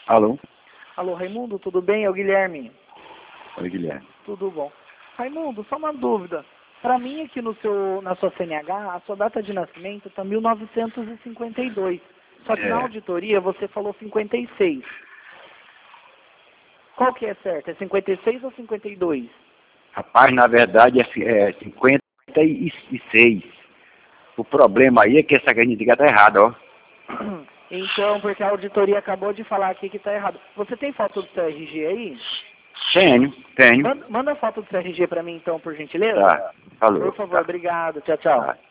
Alô? Alô, Raimundo, tudo bem? É o Guilherme. Oi, Guilherme. Tudo bom. Raimundo, só uma dúvida. Para mim, aqui na sua CNH, a sua data de nascimento está 1952. Só que na auditoria você falou 56. Qual que é certo? É 56 ou 52? Rapaz, na verdade é 56. O problema aí é que essa genética está errada, ó. Então, porque a auditoria acabou de falar aqui que está errado. Você tem foto do seu RG aí? Tenho. Manda a foto do seu RG para mim, então, por gentileza. Tá, falou. Por favor, Tá. obrigado. Tchau, tchau. Tá.